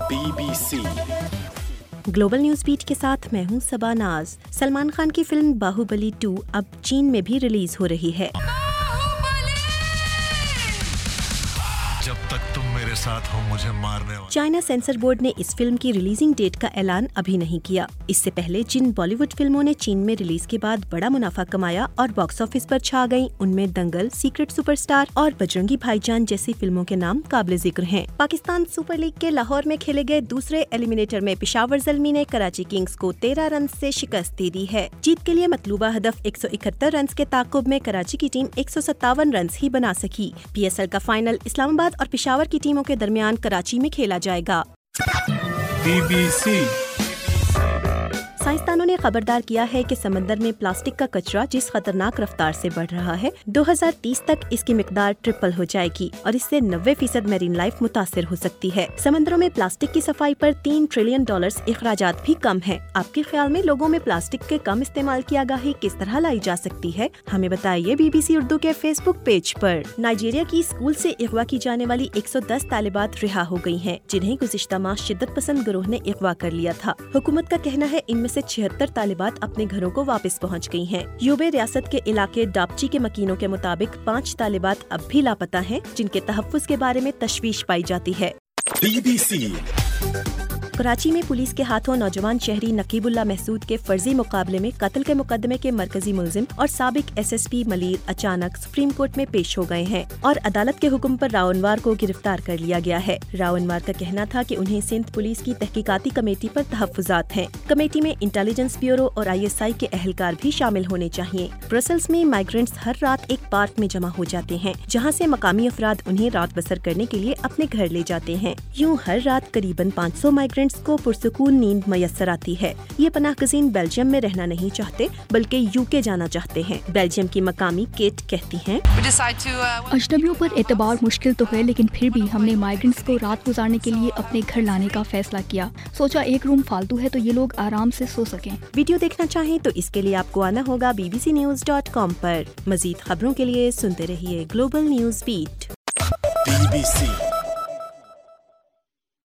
BBC global news beat के साथ मैं हूं सबा नाज। सलमान खान की फिल्म बाहुबली 2 अब चीन में भी रिलीज हो रही है। जब तक तुम मेरे साथ हो मुझे मारने वाले। चाइना सेंसर बोर्ड ने इस फिल्म की रिलीजिंग डेट का ऐलान अभी नहीं किया। इससे पहले जिन बॉलीवुड फिल्मों ने चीन में रिलीज के बाद बड़ा मुनाफा कमाया और बॉक्स ऑफिस पर छा गईं, उनमें दंगल, सीक्रेट सुपरस्टार और बजरंगी भाईजान जैसी फिल्मों के नाम काबिल जिक्र हैं। पाकिस्तान सुपर लीग के लाहौर में खेले गए दूसरे एलिमिनेटर में पेशावर ज़ल्मी ने कराची किंग्स को 13 रन से शिकस्त दे दी है। जीत के लिए मतलूबा हदफ 171 रन के ताकुब में कराची की टीम 157 रन ही बना सकी। PSL का फाइनल इस्लामाबाद और पेशावर की टीमों के दरमियान कराची में खेला जाएगा। BBC साइंसदानों ने खबरदार किया है कि समंदर में प्लास्टिक का कचरा जिस खतरनाक रफ्तार से बढ़ रहा है, 2030 तक इसकी मिकदार ट्रिपल हो जाएगी और इससे 90% मैरीन लाइफ मुतासिर हो सकती है। समंदरों में प्लास्टिक की सफाई पर $3 ट्रिलियन अखराजात भी कम है। आपके ख्याल में लोगों में प्लास्टिक के कम इस्तेमाल की आगाही किस तरह लाई जा सकती है? हमें बताइए BBC उर्दू के फेसबुक पेज पर। नाइजीरिया की स्कूल से अगवा की जाने वाली 110 तालिबात रिहा हो गई हैं, जिन्हें गुज़िश्ता माह शिद्दत पसंद गिरोह ने अगवा कर लिया था। हुकूमत का कहना है इनमें से 76 तालिबात अपने घरों को वापस पहुंच गई हैं। यूबे रियासत के इलाके डापची के मकीनों के मुताबिक 5 तालिबात अब भी लापता हैं, जिनके तहफ्फुज़ के बारे में तशवीश पाई जाती है। BBC कराची में पुलिस के हाथों नौजवान शहरी नकीबुल्ला महसूद के फर्जी मुकाबले में कत्ल के मुकदमे के मरकजी मुलजिम और साबिक SSP मलीर अचानक सुप्रीम कोर्ट में पेश हो गए हैं और अदालत के हुक्म पर रावनवार को गिरफ्तार कर लिया गया है। रावनवार का कहना था कि उन्हें सिंध पुलिस की तहकीकाती कमेटी पर तहफ्फुजात हैं। कमेटी में इंटेलिजेंस ब्यूरो और ISI के अहलकार भी शामिल होने चाहिए। ब्रसल्स में माइग्रेंट्स हर रात एक पार्क में जमा हो जाते हैं, जहाँ से मकामी अफराद उन्हें रात बसर करने के लिए अपने घर ले जाते हैं। यूँ हर रात करीबन 500 माइग्रेंट्स को पुरसुकून नींद मयसर आती है। ये पनाहगज़ीन बेल्जियम में रहना नहीं चाहते बल्कि UK जाना चाहते हैं। बेल्जियम की मकामी केट कहती हैं, अजनबियों पर एतबार मुश्किल तो है, लेकिन फिर भी हमने माइग्रेंट्स को रात गुजारने के लिए अपने घर लाने का फैसला किया। सोचा एक रूम फालतू है तो ये लोग आराम से सो सकें। वीडियो देखना चाहें तो इसके लिए आपको आना होगा bbcnews.com पर। मजीद खबरों के लिए सुनते रहिए ग्लोबल न्यूज बीट। BBC